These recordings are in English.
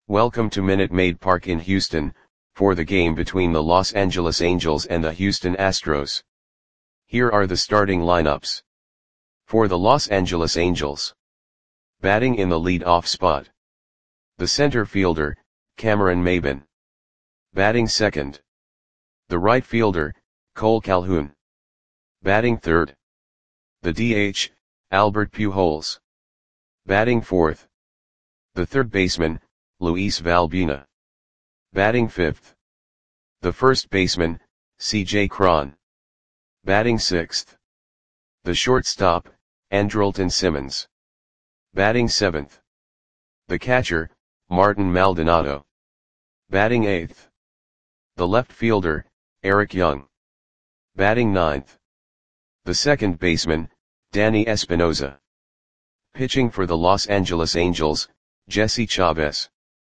Welcome to Minute Maid Park in Houston, for the game between the Los Angeles Angels and the Houston Astros. Here are the starting lineups. For the Los Angeles Angels. Batting in the lead-off spot. The center fielder, Cameron Maybin. Batting second. The right fielder, Cole Calhoun. Batting third. The DH, Albert Pujols. Batting fourth. The third baseman, Luis Valbuena. Batting fifth. The first baseman, C.J. Cron. Batting sixth. The shortstop, Andrelton Simmons. Batting seventh. The catcher, Martin Maldonado. Batting eighth. The left fielder, Eric Young. Batting ninth. The second baseman, Danny Espinosa. Pitching for the Los Angeles Angels, Jesse Chavez.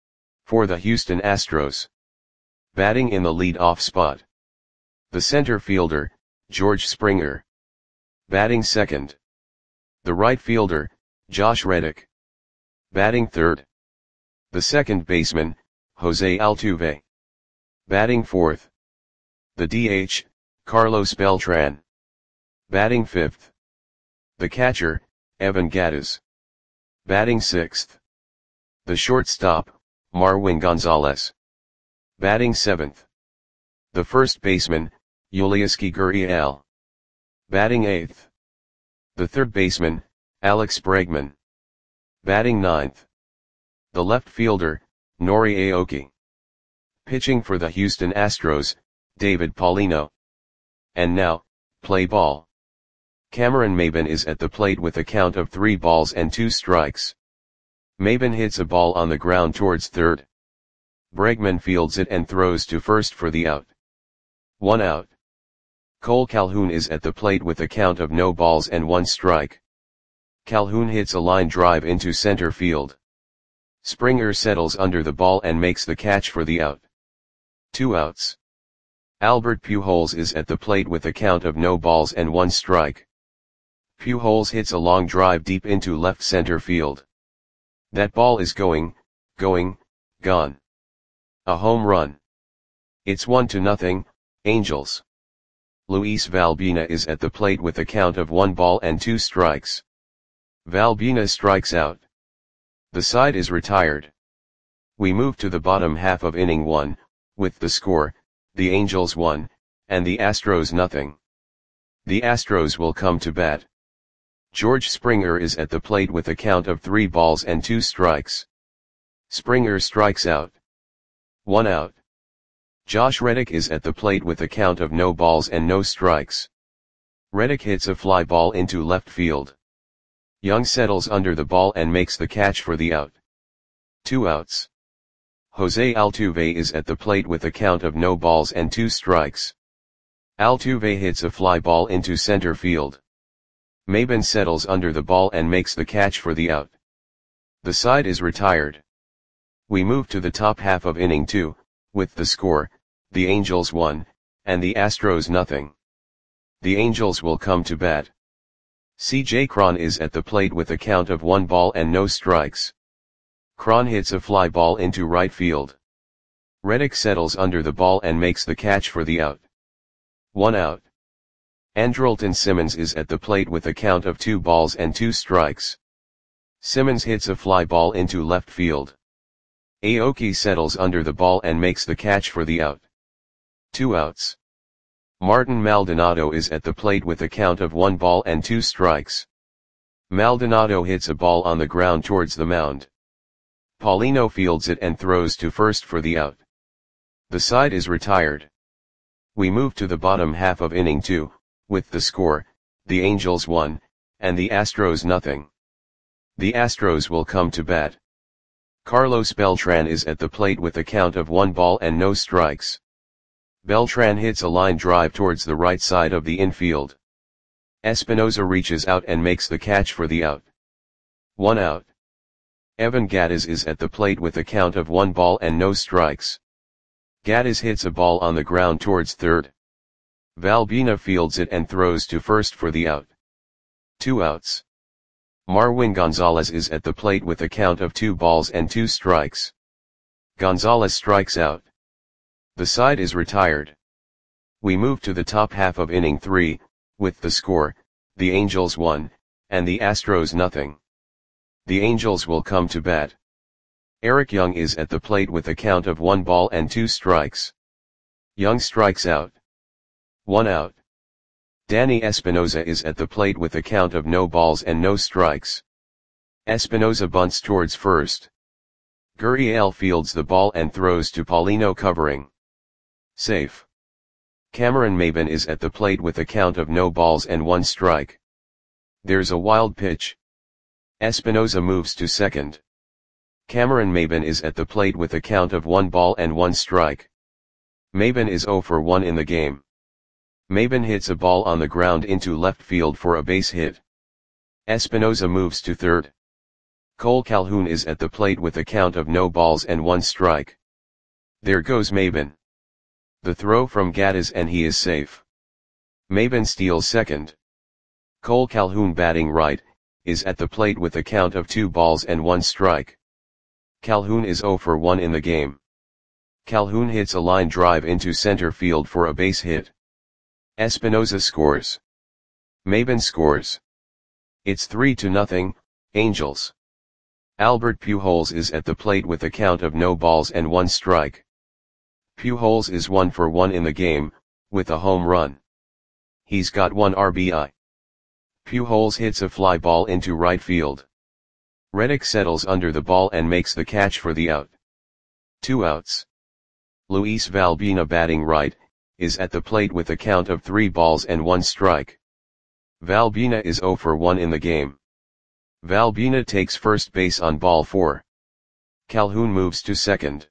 For the Houston Astros. Batting in the lead-off spot. The center fielder, George Springer. Batting second. The right fielder, Josh Reddick. Batting third. The second baseman, Jose Altuve. Batting fourth. The DH, Carlos Beltran. Batting fifth. The catcher, Evan Gattis. Batting sixth. The shortstop, Marwin Gonzalez. Batting seventh. The first baseman, Yulieski Gurriel. Batting eighth. The third baseman, Alex Bregman. Batting ninth. The left fielder, Nori Aoki. Pitching for the Houston Astros, David Paulino. And now, play ball. Cameron Maybin is at the plate with a count of 3 balls and 2 strikes. Maybin hits a ball on the ground towards third. Bregman fields it and throws to first for the out. 1 out. Cole Calhoun is at the plate with a count of no balls and 1 strike. Calhoun hits a line drive into center field. Springer settles under the ball and makes the catch for the out. 2 outs. Albert Pujols is at the plate with a count of no balls and 1 strike. Pujols hits a long drive deep into left center field. That ball is gone. A home run. It's 1-0, Angels. Luis Valbuena is at the plate with a count of 1 ball and 2 strikes. Valbuena strikes out. The side is retired. We move to the bottom half of inning 1, with the score, the Angels 1, and the Astros 0. The Astros will come to bat. George Springer is at the plate with a count of 3 balls and 2 strikes. Springer strikes out. 1 out. Josh Reddick is at the plate with a count of no balls and no strikes. Reddick hits a fly ball into left field. Young settles under the ball and makes the catch for the out. 2 outs. Jose Altuve is at the plate with a count of no balls and 2 strikes. Altuve hits a fly ball into center field. Maybin settles under the ball and makes the catch for the out. The side is retired. We move to the top half of inning 2, with the score, the Angels 1, and the Astros 0. The Angels will come to bat. C.J. Cron is at the plate with a count of 1 ball and no strikes. Cron hits a fly ball into right field. Reddick settles under the ball and makes the catch for the out. 1 out. Andrelton Simmons is at the plate with a count of 2 balls and 2 strikes. Simmons hits a fly ball into left field. Aoki settles under the ball and makes the catch for the out. 2 outs. Martin Maldonado is at the plate with a count of 1 ball and 2 strikes. Maldonado hits a ball on the ground towards the mound. Paulino fields it and throws to first for the out. The side is retired. We move to the bottom half of inning 2, with the score, the Angels 1, and the Astros 0. The Astros will come to bat. Carlos Beltran is at the plate with a count of 1 ball and no strikes. Beltran hits a line drive towards the right side of the infield. Espinosa reaches out and makes the catch for the out. 1 out. Evan Gattis is at the plate with a count of 1 ball and no strikes. Gattis hits a ball on the ground towards third. Valbuena fields it and throws to first for the out. 2 outs. Marwin Gonzalez is at the plate with a count of 2 balls and 2 strikes. Gonzalez strikes out. The side is retired. We move to the top half of inning 3, with the score, the Angels 1, and the Astros nothing. The Angels will come to bat. Eric Young is at the plate with a count of 1 ball and 2 strikes. Young strikes out. 1 out. Danny Espinosa is at the plate with a count of no balls and no strikes. Espinosa bunts towards first. Gurriel fields the ball and throws to Paulino covering. Safe. Cameron Maybin is at the plate with a count of no balls and 1 strike. There's a wild pitch. Espinosa moves to second. Cameron Maybin is at the plate with a count of 1 ball and 1 strike. Maybin is 0 for 1 in the game. Maybin hits a ball on the ground into left field for a base hit. Espinosa moves to third. Cole Calhoun is at the plate with a count of no balls and 1 strike. There goes Maybin. The throw from Gattis and he is safe. Maybin steals second. Cole Calhoun batting right, is at the plate with a count of 2 balls and 1 strike. Calhoun is 0 for 1 in the game. Calhoun hits a line drive into center field for a base hit. Espinosa scores. Maybin scores. It's 3-0, Angels. Albert Pujols is at the plate with a count of no balls and 1 strike. Pujols is 1 for 1 in the game, with a home run. He's got 1 RBI. Pujols hits a fly ball into right field. Reddick settles under the ball and makes the catch for the out. 2 outs. Luis Valbuena batting right, is at the plate with a count of 3 balls and 1 strike. Valbuena is 0 for 1 in the game. Valbuena takes first base on ball 4. Calhoun moves to second.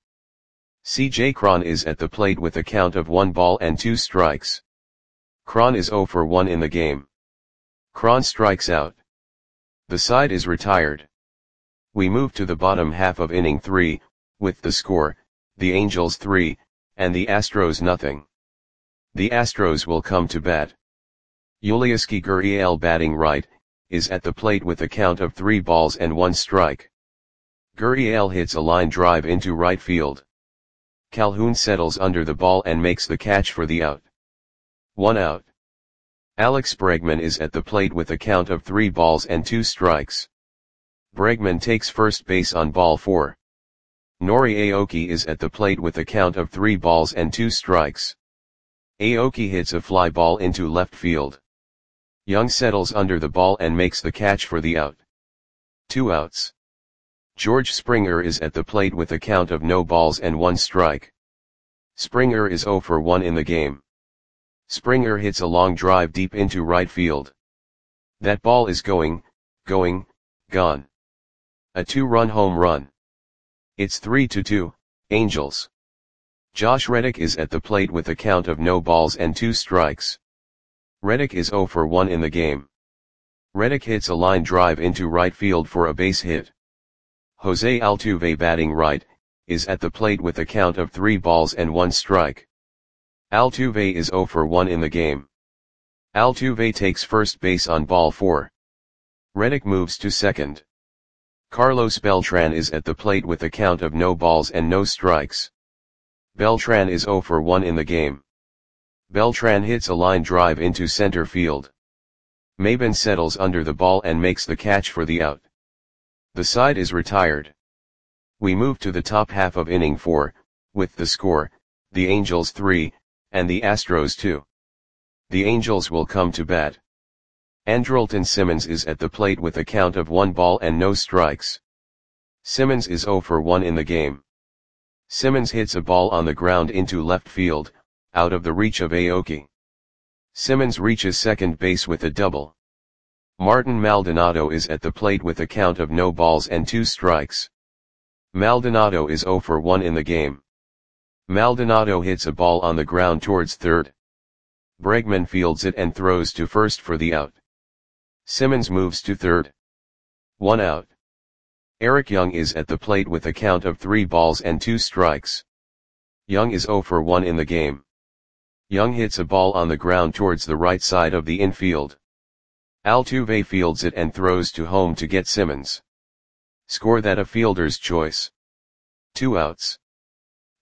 C.J. Cron is at the plate with a count of 1 ball and 2 strikes. Cron is 0 for 1 in the game. Cron strikes out. The side is retired. We move to the bottom half of inning 3, with the score, the Angels 3, and the Astros nothing. The Astros will come to bat. Yulieski Gurriel batting right, is at the plate with a count of 3 balls and 1 strike. Gurriel hits a line drive into right field. Calhoun settles under the ball and makes the catch for the out. 1 out. Alex Bregman is at the plate with a count of 3 balls and 2 strikes. Bregman takes first base on ball 4. Nori Aoki is at the plate with a count of 3 balls and 2 strikes. Aoki hits a fly ball into left field. Young settles under the ball and makes the catch for the out. 2 outs. George Springer is at the plate with a count of no balls and 1 strike. Springer is 0 for 1 in the game. Springer hits a long drive deep into right field. That ball is gone. A 2-run home run. It's 3-2, Angels. Josh Reddick is at the plate with a count of no balls and 2 strikes. Reddick is 0 for 1 in the game. Reddick hits a line drive into right field for a base hit. Jose Altuve batting right, is at the plate with a count of 3 balls and 1 strike. Altuve is 0 for 1 in the game. Altuve takes first base on ball 4. Reddick moves to second. Carlos Beltran is at the plate with a count of no balls and no strikes. Beltran is 0 for 1 in the game. Beltran hits a line drive into center field. Maybin settles under the ball and makes the catch for the out. The side is retired. We move to the top half of inning 4, with the score, the Angels 3, and the Astros 2. The Angels will come to bat. Andrelton Simmons is at the plate with a count of 1 ball and no strikes. Simmons is 0 for 1 in the game. Simmons hits a ball on the ground into left field, out of the reach of Aoki. Simmons reaches second base with a double. Martin Maldonado is at the plate with a count of no balls and 2 strikes. Maldonado is 0 for 1 in the game. Maldonado hits a ball on the ground towards third. Bregman fields it and throws to first for the out. Simmons moves to third. 1 out. Eric Young is at the plate with a count of 3 balls and 2 strikes. Young is 0 for 1 in the game. Young hits a ball on the ground towards the right side of the infield. Altuve fields it and throws to home to get Simmons. Score that a fielder's choice. 2 outs.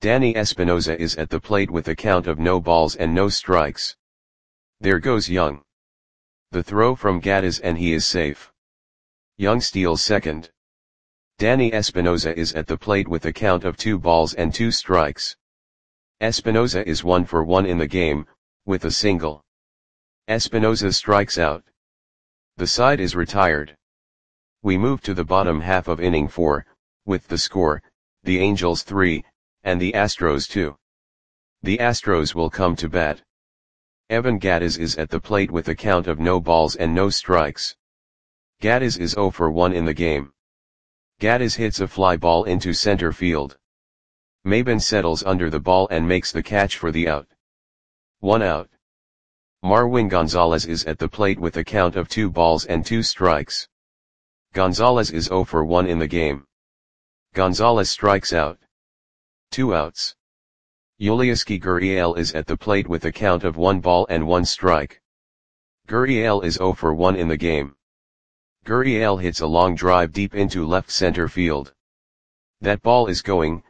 Danny Espinosa is at the plate with a count of no balls and no strikes. There goes Young. The throw from Gaddis and he is safe. Young steals second. Danny Espinosa is at the plate with a count of 2 balls and 2 strikes. Espinosa is 1 for 1 in the game, with a single. Espinosa strikes out. The side is retired. We move to the bottom half of inning 4, with the score, the Angels 3, and the Astros 2. The Astros will come to bat. Evan Gaddis is at the plate with a count of no balls and no strikes. Gaddis is 0 for 1 in the game. Gaddis hits a fly ball into center field. Maben settles under the ball and makes the catch for the out. 1 out. Marwin Gonzalez is at the plate with a count of 2 balls and 2 strikes. Gonzalez is 0 for 1 in the game. Gonzalez strikes out. 2 outs. Yulieski Gurriel is at the plate with a count of 1 ball and 1 strike. Gurriel is 0 for 1 in the game. Gurriel hits a long drive deep into left center field. That ball is gone.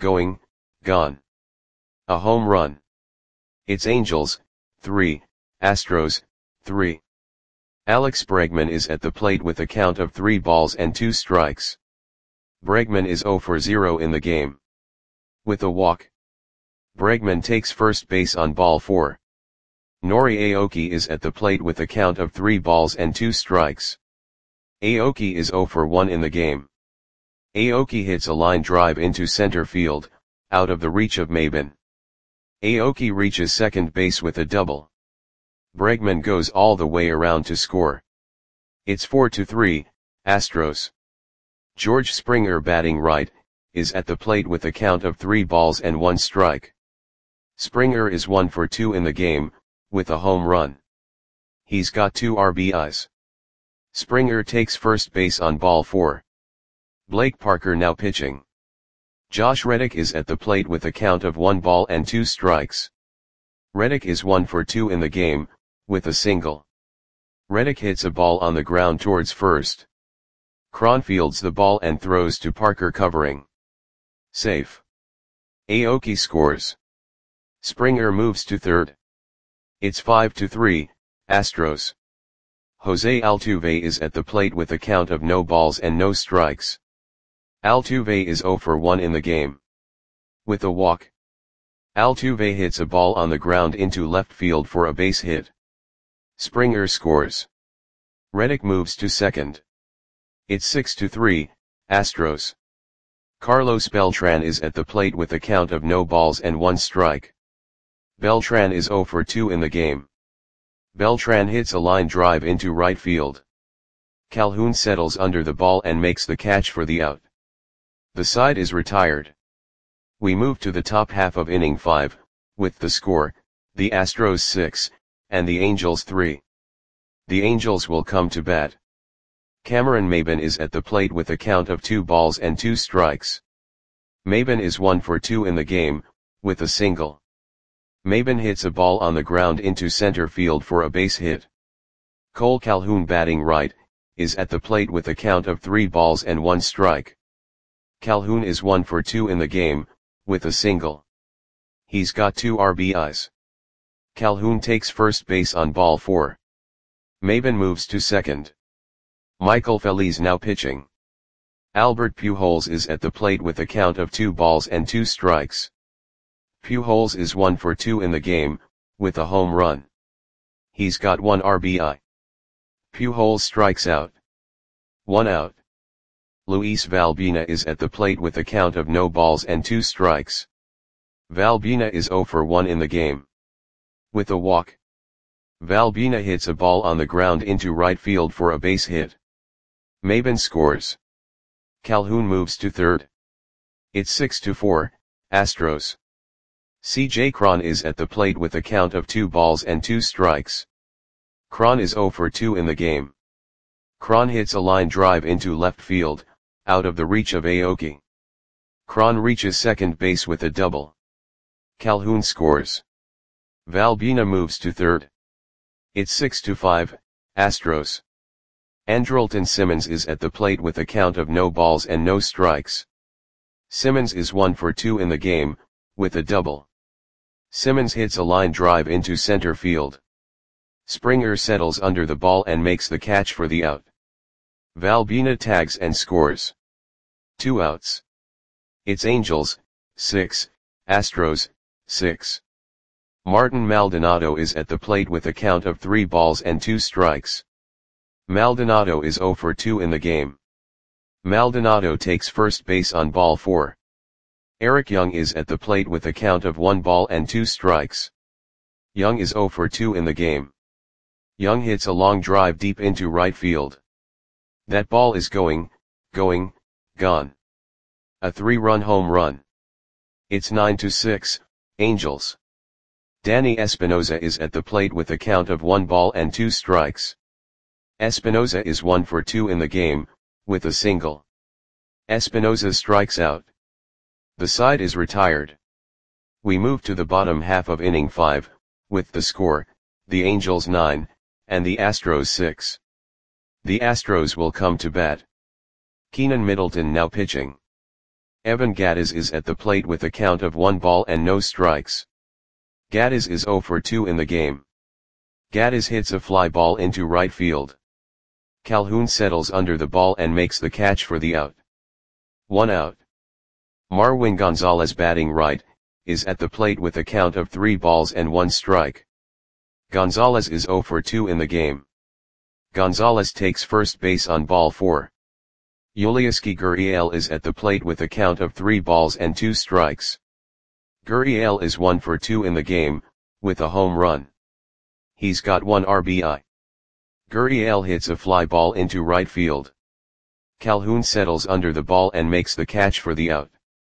A home run. It's Angels, 3, Astros, 3. Alex Bregman is at the plate with a count of 3 balls and 2 strikes. Bregman is 0 for 0 in the game. With a walk. Bregman takes first base on ball 4. Nori Aoki is at the plate with a count of 3 balls and 2 strikes. Aoki is 0 for 1 in the game. Aoki hits a line drive into center field, out of the reach of Maben. Aoki reaches second base with a double. Bregman goes all the way around to score. It's 4-3, Astros. George Springer, batting right, is at the plate with a count of 3 balls and 1 strike. Springer is 1 for 2 in the game, with a home run. He's got 2 RBIs. Springer takes first base on ball 4. Blake Parker now pitching. Josh Reddick is at the plate with a count of 1 ball and 2 strikes. Reddick is 1 for 2 in the game, with a single. Reddick hits a ball on the ground towards first. Cron fields the ball and throws to Parker covering. Safe. Aoki scores. Springer moves to third. It's 5-3, Astros. Jose Altuve is at the plate with a count of no balls and no strikes. Altuve is 0 for 1 in the game. With a walk. Altuve hits a ball on the ground into left field for a base hit. Springer scores. Reddick moves to second. It's 6-3, Astros. Carlos Beltran is at the plate with a count of no balls and 1 strike. Beltran is 0 for 2 in the game. Beltran hits a line drive into right field. Calhoun settles under the ball and makes the catch for the out. The side is retired. We move to the top half of inning 5, with the score, the Astros 6, and the Angels 3. The Angels will come to bat. Cameron Maben is at the plate with a count of 2 balls and 2 strikes. Maben is 1 for 2 in the game, with a single. Maben hits a ball on the ground into center field for a base hit. Cole Calhoun, batting right, is at the plate with a count of 3 balls and 1 strike. Calhoun is 1 for 2 in the game, with a single. He's got 2 RBIs. Calhoun takes first base on ball 4. Maben moves to second. Michael Feliz now pitching. Albert Pujols is at the plate with a count of 2 balls and 2 strikes. Pujols is 1 for 2 in the game, with a home run. He's got 1 RBI. Pujols strikes out. 1 out. Luis Valbuena is at the plate with a count of no balls and 2 strikes. Valbuena is 0 for 1 in the game. With a walk. Valbuena hits a ball on the ground into right field for a base hit. Maben scores. Calhoun moves to third. It's 6-4, Astros. C.J. Cron is at the plate with a count of 2 balls and 2 strikes. Cron is 0 for 2 in the game. Cron hits a line drive into left field, out of the reach of Aoki. Cron reaches second base with a double. Calhoun scores. Valbuena moves to third. It's 6-5, Astros. Andrelton Simmons is at the plate with a count of no balls and no strikes. Simmons is 1 for 2 in the game, with a double. Simmons hits a line drive into center field. Springer settles under the ball and makes the catch for the out. Valbuena tags and scores. 2 outs. It's Angels, 6, Astros, 6. Martin Maldonado is at the plate with a count of 3 balls and 2 strikes. Maldonado is 0 for 2 in the game. Maldonado takes first base on ball 4. Eric Young is at the plate with a count of 1 ball and 2 strikes. Young is 0 for 2 in the game. Young hits a long drive deep into right field. That ball is gone. A 3-run home run. It's 9-6, Angels. Danny Espinosa is at the plate with a count of 1 ball and 2 strikes. Espinosa is 1 for 2 in the game, with a single. Espinosa strikes out. The side is retired. We move to the bottom half of inning 5, with the score, the Angels 9, and the Astros 6. The Astros will come to bat. Keenan Middleton now pitching. Evan Gattis is at the plate with a count of 1 ball and no strikes. Gattis is 0 for 2 in the game. Gattis hits a fly ball into right field. Calhoun settles under the ball and makes the catch for the out. 1 out. Marwin Gonzalez batting right, is at the plate with a count of 3 balls and 1 strike. Gonzalez is 0 for 2 in the game. Gonzalez takes first base on ball 4. Yulieski Gurriel is at the plate with a count of 3 balls and 2 strikes. Gurriel is 1 for 2 in the game, with a home run. He's got 1 RBI. Gurriel hits a fly ball into right field. Calhoun settles under the ball and makes the catch for the out.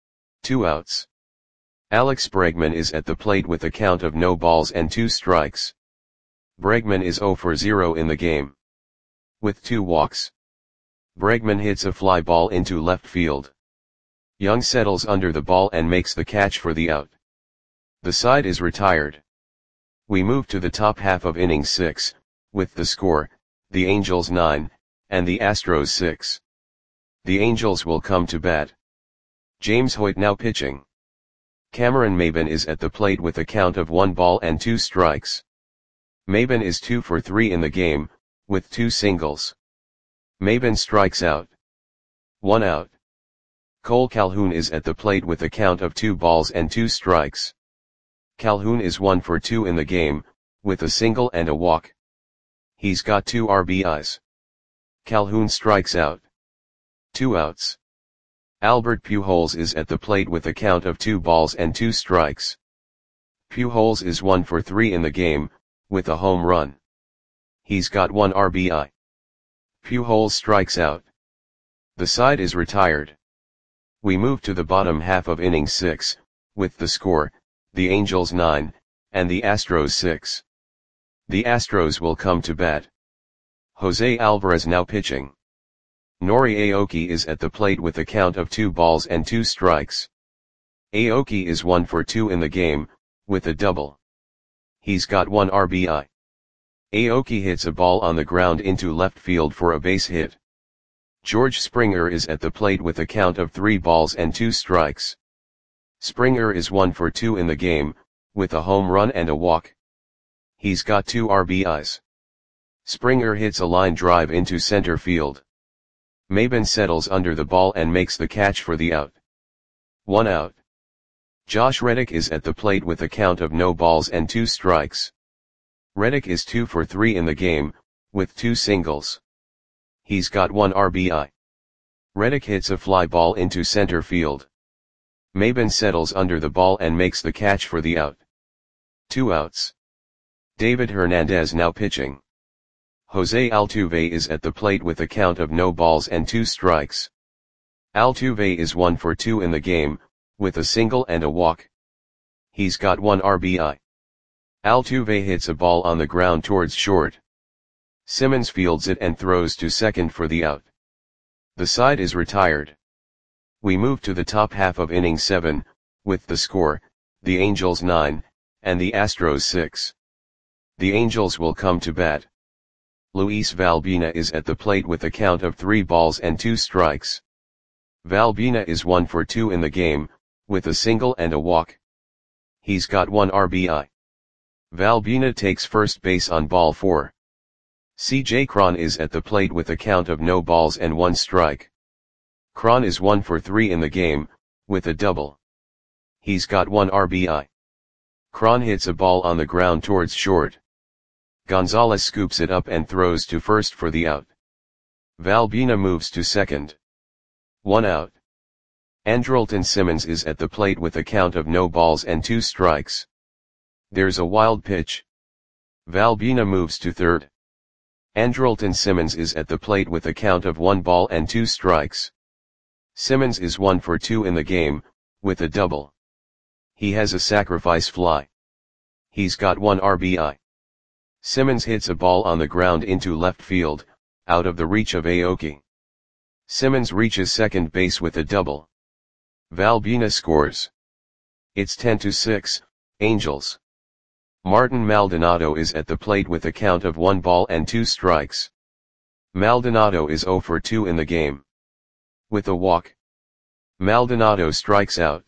2 outs. Alex Bregman is at the plate with a count of no balls and 2 strikes. Bregman is 0 for 0 in the game. With 2 walks. Bregman hits a fly ball into left field. Young settles under the ball and makes the catch for the out. The side is retired. We move to the top half of inning 6, with the score, the Angels 9, and the Astros 6. The Angels will come to bat. James Hoyt now pitching. Cameron Maybin is at the plate with a count of 1 ball and 2 strikes. Maybin is 2 for 3 in the game, with 2 singles. Maybin strikes out. 1 out. Cole Calhoun is at the plate with a count of 2 balls and 2 strikes. Calhoun is 1 for 2 in the game, with a single and a walk. He's got 2 RBIs. Calhoun strikes out. 2 outs. Albert Pujols is at the plate with a count of 2 balls and 2 strikes. Pujols is 1 for 3 in the game, with a home run. He's got 1 RBI. Pujols strikes out. The side is retired. We move to the bottom half of inning 6, with the score, the Angels 9, and the Astros 6. The Astros will come to bat. Jose Alvarez now pitching. Nori Aoki is at the plate with a count of 2 balls and 2 strikes. Aoki is 1 for 2 in the game, with a double. He's got 1 RBI. Aoki hits a ball on the ground into left field for a base hit. George Springer is at the plate with a count of 3 balls and 2 strikes. Springer is 1 for 2 in the game, with a home run and a walk. He's got 2 RBIs. Springer hits a line drive into center field. Maybin settles under the ball and makes the catch for the out. 1 out. Josh Reddick is at the plate with a count of no balls and 2 strikes. Reddick is 2 for 3 in the game, with 2 singles. He's got 1 RBI. Reddick hits a fly ball into center field. Maybin settles under the ball and makes the catch for the out. 2 outs. David Hernandez now pitching. Jose Altuve is at the plate with a count of no balls and 2 strikes. Altuve is 1 for 2 in the game, with a single and a walk. He's got 1 RBI. Altuve hits a ball on the ground towards short. Simmons fields it and throws to second for the out. The side is retired. We move to the top half of inning 7, with the score, the Angels 9, and the Astros 6. The Angels will come to bat. Luis Valbuena is at the plate with a count of 3 balls and 2 strikes. Valbuena is 1 for 2 in the game, with a single and a walk. He's got 1 RBI. Valbuena takes first base on ball 4. CJ Cron is at the plate with a count of no balls and 1 strike. Cron is 1 for 3 in the game, with a double. He's got 1 RBI. Cron hits a ball on the ground towards short. Gonzalez scoops it up and throws to first for the out. Valbuena moves to second. 1 out. Andrelton Simmons is at the plate with a count of no balls and 2 strikes. There's a wild pitch. Valbuena moves to third. Andrelton Simmons is at the plate with a count of 1 ball and 2 strikes. Simmons is 1 for 2 in the game, with a double. He has a sacrifice fly. He's got 1 RBI. Simmons hits a ball on the ground into left field, out of the reach of Aoki. Simmons reaches second base with a double. Valbuena scores. It's 10-6, Angels. Martin Maldonado is at the plate with a count of 1 ball and 2 strikes. Maldonado is 0 for 2 in the game. With a walk. Maldonado strikes out.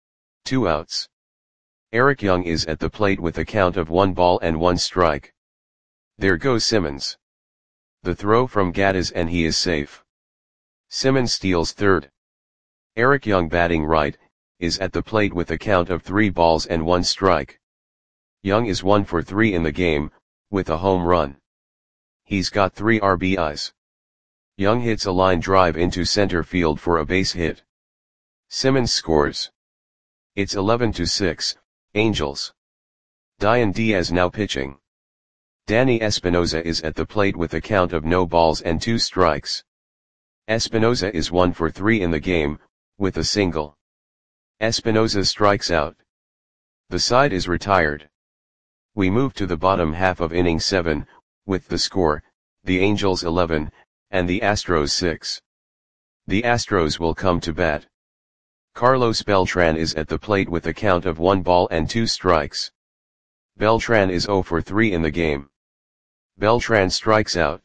2 outs. Eric Young is at the plate with a count of 1 ball and 1 strike. There goes Simmons. The throw from Gattis and he is safe. Simmons steals third. Eric Young, batting right, is at the plate with a count of 3 balls and 1 strike. Young is 1 for 3 in the game, with a home run. He's got 3 RBIs. Young hits a line drive into center field for a base hit. Simmons scores. It's 11-6, Angels. Dian Diaz now pitching. Danny Espinosa is at the plate with a count of no balls and 2 strikes. Espinosa is 1 for 3 in the game, with a single. Espinosa strikes out. The side is retired. We move to the bottom half of inning 7, with the score, the Angels 11, and the Astros 6. The Astros will come to bat. Carlos Beltran is at the plate with a count of 1 ball and 2 strikes. Beltran is 0 for 3 in the game. Beltran strikes out.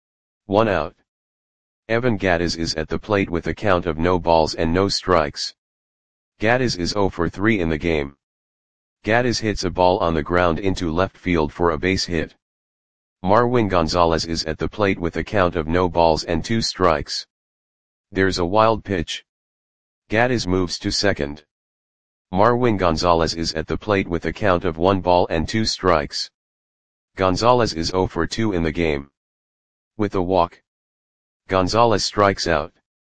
1 out. Evan Gattis is at the plate with a count of no balls and no strikes. Gattis is 0 for 3 in the game. Gattis hits a ball on the ground into left field for a base hit. Marwin Gonzalez is at the plate with a count of no balls and 2 strikes. There's a wild pitch. Gattis moves to second. Marwin Gonzalez is at the plate with a count of 1 ball and 2 strikes. Gonzalez is 0 for 2 in the game. With a walk. Gonzalez strikes out.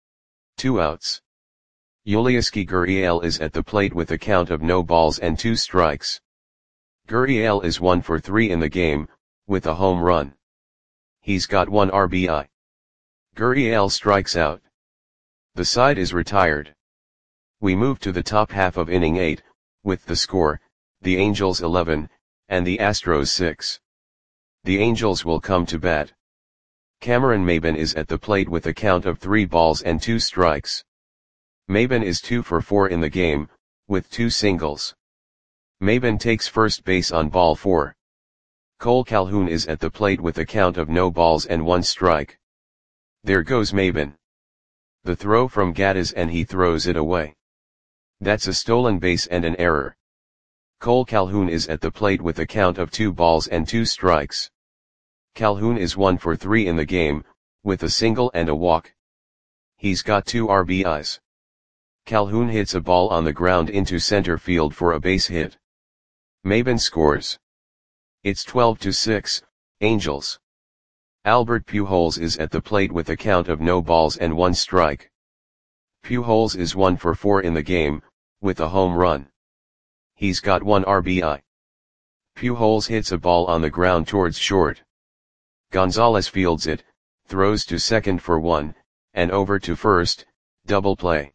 2 outs. Yulieski Gurriel is at the plate with a count of no balls and 2 strikes. Gurriel is 1 for 3 in the game, with a home run. He's got 1 RBI. Gurriel strikes out. The side is retired. We move to the top half of inning 8, with the score, the Angels 11, and the Astros 6. The Angels will come to bat. Cameron Maybin is at the plate with a count of 3 balls and 2 strikes. Maybin is 2 for 4 in the game, with 2 singles. Maybin takes first base on ball 4. Cole Calhoun is at the plate with a count of no balls and 1 strike. There goes Maybin. The throw from Gattis and he throws it away. That's a stolen base and an error. Cole Calhoun is at the plate with a count of 2 balls and 2 strikes. Calhoun is 1 for 3 in the game, with a single and a walk. He's got 2 RBIs. Calhoun hits a ball on the ground into center field for a base hit. Maybin scores. It's 12-6, Angels. Albert Pujols is at the plate with a count of no balls and 1 strike. Pujols is 1 for 4 in the game, with a home run. He's got 1 RBI. Pujols hits a ball on the ground towards short. Gonzalez fields it, throws to second for 1, and over to first, double play.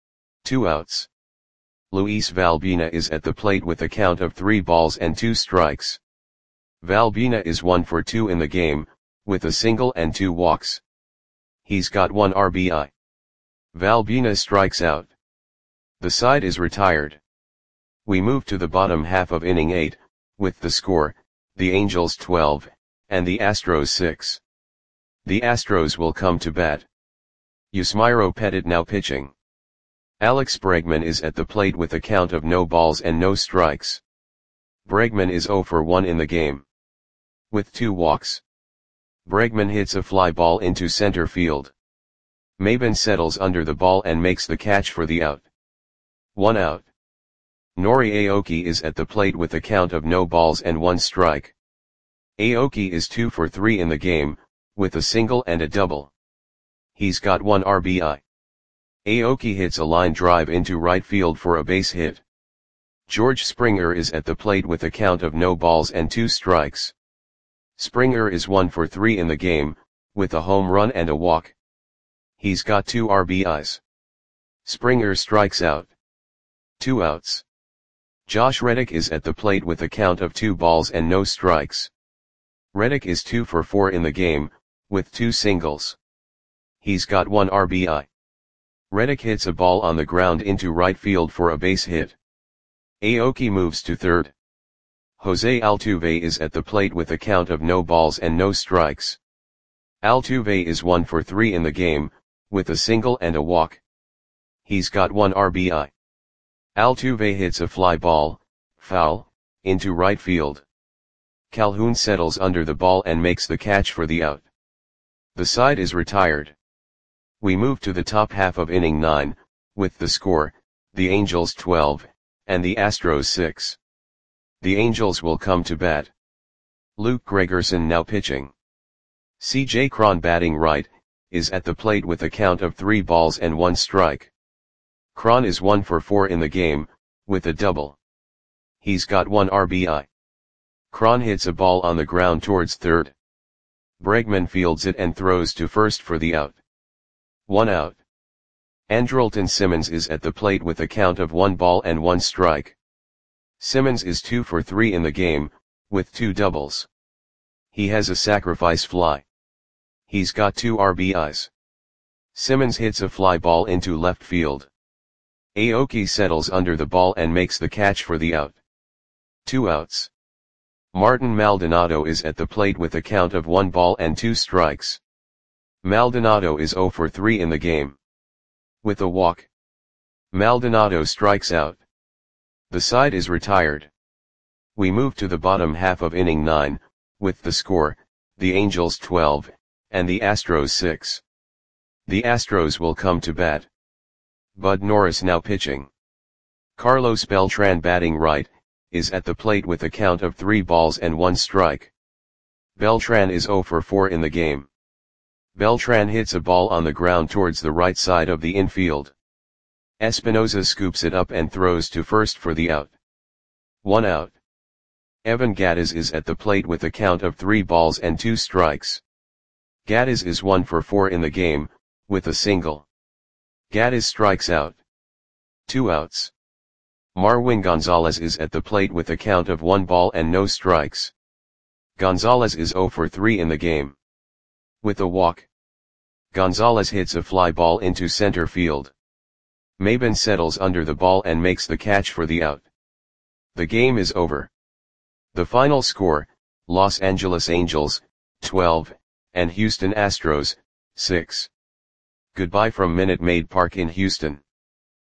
2 outs. Luis Valbuena is at the plate with a count of 3 balls and 2 strikes. Valbuena is 1 for 2 in the game, with a single and 2 walks. He's got 1 RBI. Valbuena strikes out. The side is retired. We move to the bottom half of inning 8, with the score, the Angels 12, and the Astros 6. The Astros will come to bat. Yusmeiro Petit now pitching. Alex Bregman is at the plate with a count of no balls and no strikes. Bregman is 0 for 1 in the game. With 2 walks. Bregman hits a fly ball into center field. Maben settles under the ball and makes the catch for the out. 1 out. Nori Aoki is at the plate with a count of no balls and 1 strike. Aoki is 2 for 3 in the game, with a single and a double. He's got 1 RBI. Aoki hits a line drive into right field for a base hit. George Springer is at the plate with a count of no balls and 2 strikes. Springer is 1 for 3 in the game, with a home run and a walk. He's got 2 RBIs. Springer strikes out. 2 outs. Josh Reddick is at the plate with a count of 2 balls and no strikes. Reddick is 2 for 4 in the game, with 2 singles. He's got 1 RBI. Reddick hits a ball on the ground into right field for a base hit. Aoki moves to third. Jose Altuve is at the plate with a count of no balls and no strikes. Altuve is 1 for 3 in the game, with a single and a walk. He's got 1 RBI. Altuve hits a fly ball, foul, into right field. Calhoun settles under the ball and makes the catch for the out. The side is retired. We move to the top half of inning 9, with the score, the Angels 12, and the Astros 6. The Angels will come to bat. Luke Gregerson now pitching. C.J. Cron batting right, is at the plate with a count of 3 balls and 1 strike. Cron is 1 for 4 in the game, with a double. He's got 1 RBI. Cron hits a ball on the ground towards third. Bregman fields it and throws to first for the out. 1 out. Andrelton Simmons is at the plate with a count of 1 ball and 1 strike. Simmons is 2 for 3 in the game, with 2 doubles. He has a sacrifice fly. He's got 2 RBIs. Simmons hits a fly ball into left field. Aoki settles under the ball and makes the catch for the out. 2 outs. Martin Maldonado is at the plate with a count of 1 ball and 2 strikes. Maldonado is 0 for 3 in the game. With a walk. Maldonado strikes out. The side is retired. We move to the bottom half of inning 9, with the score, the Angels 12, and the Astros 6. The Astros will come to bat. Bud Norris now pitching. Carlos Beltran batting right, is at the plate with a count of 3 balls and 1 strike. Beltran is 0 for 4 in the game. Beltran hits a ball on the ground towards the right side of the infield. Espinosa scoops it up and throws to first for the out. 1 out. Evan Gattis is at the plate with a count of 3 balls and 2 strikes. Gattis is 1 for 4 in the game, with a single. Gattis strikes out. 2 outs. Marwin Gonzalez is at the plate with a count of 1 ball and no strikes. Gonzalez is 0 for 3 in the game. With a walk. Gonzalez hits a fly ball into center field. Maben settles under the ball and makes the catch for the out. The game is over. The final score, Los Angeles Angels, 12, and Houston Astros, 6. Goodbye from Minute Maid Park in Houston.